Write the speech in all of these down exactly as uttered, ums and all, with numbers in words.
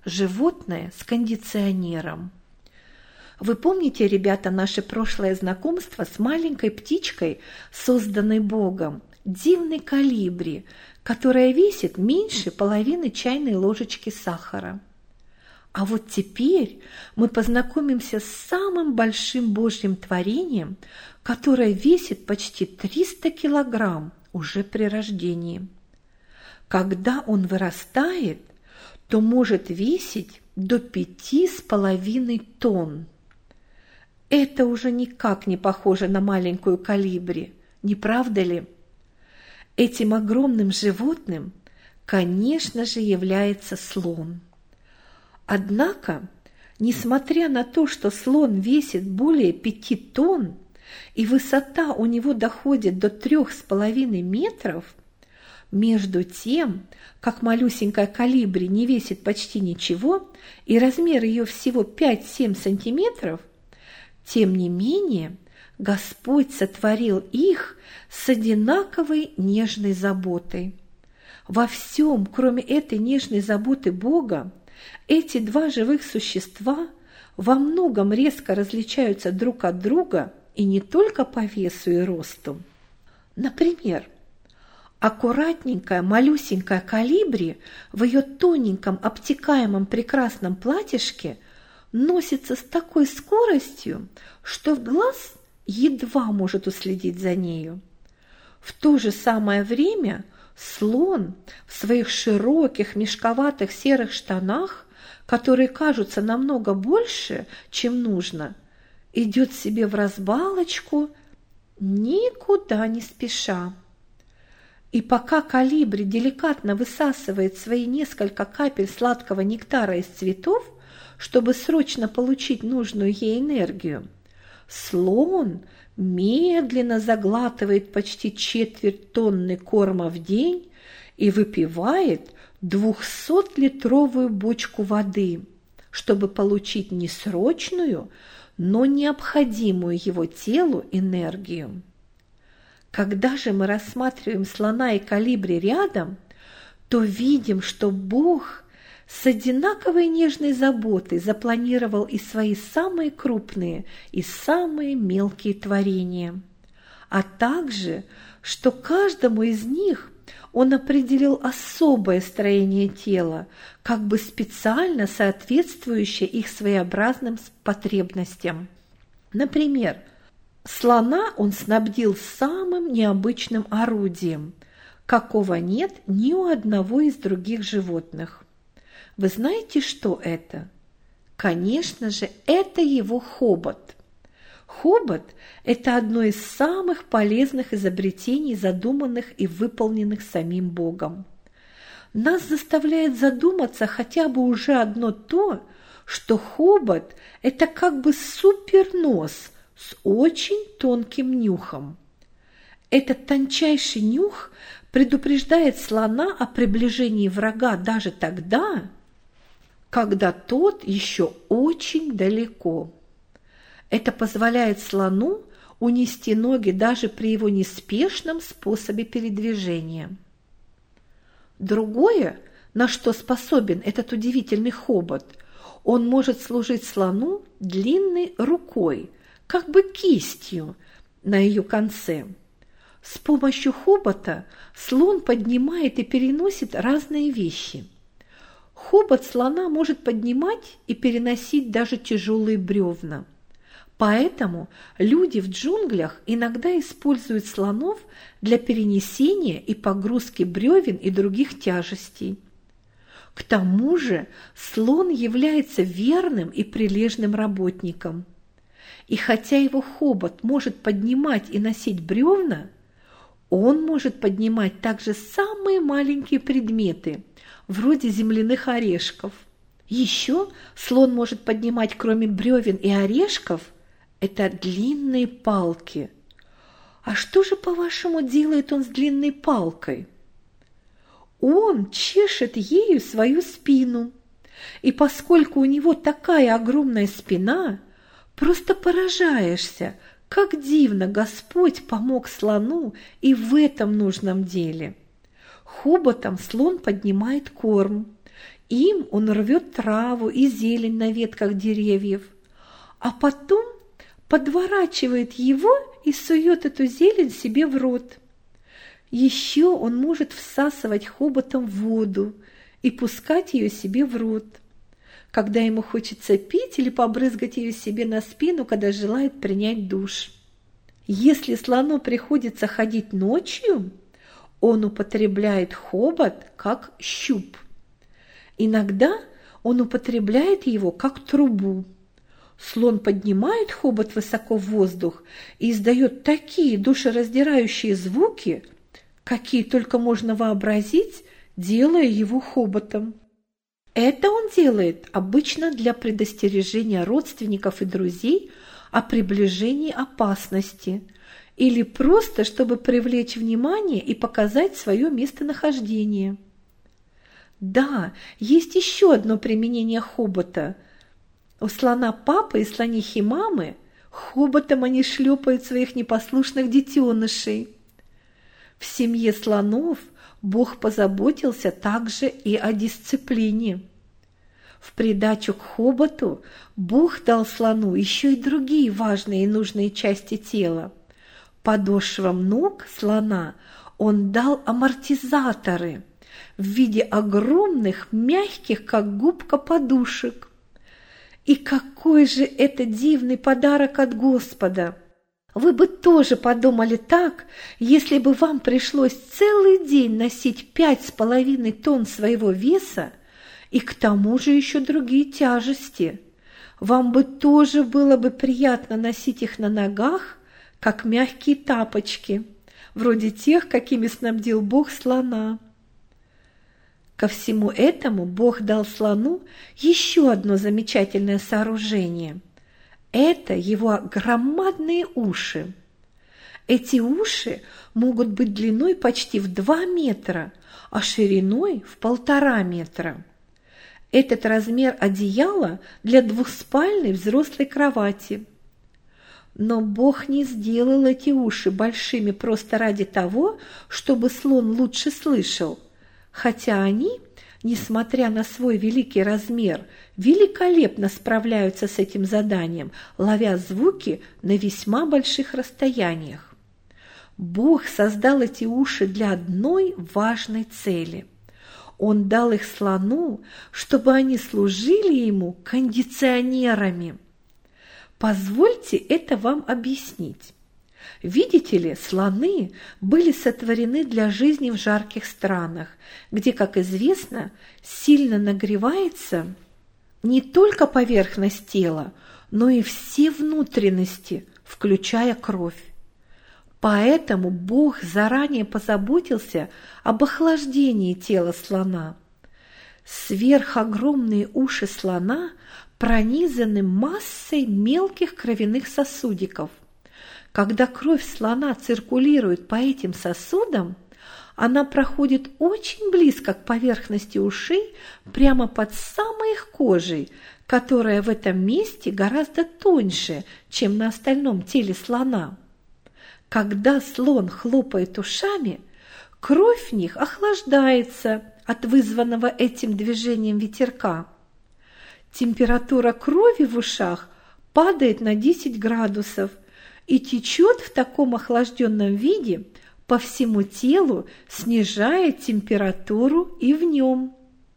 животное с кондиционером. Вы помните, ребята, наше прошлое знакомство с маленькой птичкой, созданной Богом, дивной колибри, которая весит меньше половины чайной ложечки сахара? А вот теперь мы познакомимся с самым большим Божьим творением, которое весит почти триста килограмм уже при рождении. Когда он вырастает, то может весить до пяти с половиной тонн. Это уже никак не похоже на маленькую колибри, не правда ли? Этим огромным животным, конечно же, является слон. Однако, несмотря на то, что слон весит более пяти тонн и высота у него доходит до трех с половиной метров, между тем, как малюсенькая колибри не весит почти ничего и размер ее всего пять-семь сантиметров, тем не менее Господь сотворил их с одинаковой нежной заботой. Во всем, кроме этой нежной заботы Бога, эти два живых существа во многом резко различаются друг от друга и не только по весу и росту. Например, аккуратненькая малюсенькая колибри в ее тоненьком обтекаемом прекрасном платьишке носится с такой скоростью, что глаз едва может уследить за нею. В то же самое время слон в своих широких мешковатых серых штанах, которые кажутся намного больше, чем нужно, идет себе вразбалочку, никуда не спеша. И пока колибри деликатно высасывает свои несколько капель сладкого нектара из цветов, чтобы срочно получить нужную ей энергию, слон медленно заглатывает почти четверть тонны корма в день и выпивает двухсотлитровую бочку воды, чтобы получить не срочную, но необходимую его телу энергию. Когда же мы рассматриваем слона и колибри рядом, то видим, что Бог с одинаковой нежной заботой запланировал и свои самые крупные, и самые мелкие творения, а также, что каждому из них Он определил особое строение тела, как бы специально соответствующее их своеобразным потребностям. Например, слона Он снабдил самым необычным орудием, какого нет ни у одного из других животных. Вы знаете, что это? Конечно же, это его хобот. Хобот – это одно из самых полезных изобретений, задуманных и выполненных самим Богом. Нас заставляет задуматься хотя бы уже одно то, что хобот – это как бы супернос с очень тонким нюхом. Этот тончайший нюх предупреждает слона о приближении врага даже тогда, когда тот еще очень далеко. Это позволяет слону унести ноги даже при его неспешном способе передвижения. Другое, на что способен этот удивительный хобот, он может служить слону длинной рукой, как бы кистью на ее конце. С помощью хобота слон поднимает и переносит разные вещи. Хобот слона может поднимать и переносить даже тяжелые бревна. Поэтому люди в джунглях иногда используют слонов для перенесения и погрузки бревен и других тяжестей. К тому же слон является верным и прилежным работником. И хотя его хобот может поднимать и носить бревна, он может поднимать также самые маленькие предметы, вроде земляных орешков. Еще слон может поднимать, кроме бревен и орешков, это длинные палки. А что же, по-вашему, делает он с длинной палкой? Он чешет ею свою спину. И поскольку у него такая огромная спина, просто поражаешься, как дивно Господь помог слону и в этом нужном деле. Хоботом слон поднимает корм, Им он рвет траву и зелень на ветках деревьев, а потом подворачивает его и сует эту зелень себе в рот. Еще он может всасывать хоботом воду и пускать ее себе в рот, когда ему хочется пить, или побрызгать ее себе на спину, когда желает принять душ. Если слону приходится ходить ночью, он употребляет хобот как щуп. Иногда он употребляет его как трубу. Слон поднимает хобот высоко в воздух и издает такие душераздирающие звуки, какие только можно вообразить, делая его хоботом. Это он делает обычно для предостережения родственников и друзей о приближении опасности или просто чтобы привлечь внимание и показать свое местонахождение. Да, есть еще одно применение хобота. У слона папы и слонихи мамы хоботом они шлепают своих непослушных детенышей. В семье слонов Бог позаботился также и о дисциплине. В придачу к хоботу Бог дал слону еще и другие важные и нужные части тела. Подошвам ног слона он дал амортизаторы в виде огромных, мягких, как губка, подушек. И какой же это дивный подарок от Господа! Вы бы тоже подумали так, если бы вам пришлось целый день носить пять с половиной тонн своего веса и к тому же еще другие тяжести. Вам бы тоже было бы приятно носить их на ногах, как мягкие тапочки, вроде тех, какими снабдил Бог слона. Ко всему этому Бог дал слону еще одно замечательное сооружение. Это его громадные уши. Эти уши могут быть длиной почти в два метра, а шириной в полтора метра. Этот размер одеяла для двухспальной взрослой кровати. Но Бог не сделал эти уши большими просто ради того, чтобы слон лучше слышал, хотя они, несмотря на свой великий размер, великолепно справляются с этим заданием, ловя звуки на весьма больших расстояниях. Бог создал эти уши для одной важной цели. Он дал их слону, чтобы они служили ему кондиционерами. Позвольте это вам объяснить. Видите ли, слоны были сотворены для жизни в жарких странах, где, как известно, сильно нагревается не только поверхность тела, но и все внутренности, включая кровь. Поэтому Бог заранее позаботился об охлаждении тела слона. Сверхогромные уши слона пронизаны массой мелких кровяных сосудиков. Когда кровь слона циркулирует по этим сосудам, она проходит очень близко к поверхности ушей, прямо под самой их кожей, которая в этом месте гораздо тоньше, чем на остальном теле слона. Когда слон хлопает ушами, кровь в них охлаждается от вызванного этим движением ветерка. Температура крови в ушах падает на десять градусов и течет в таком охлажденном виде по всему телу, снижая температуру и в нем.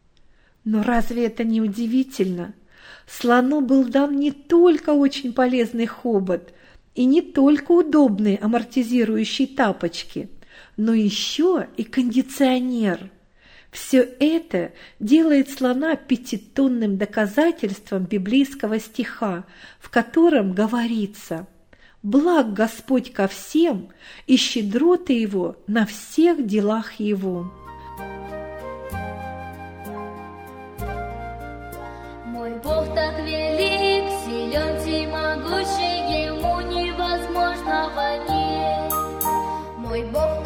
Но разве это не удивительно? Слону был дан не только очень полезный хобот и не только удобные амортизирующие тапочки, но еще и кондиционер. Все это делает слона пятитонным доказательством библейского стиха, в котором говорится: «Благ Господь ко всем, и щедроты Его на всех делах Его». Мой Бог так велик, силен, всемогущий, Ему невозможного нет. Мой Бог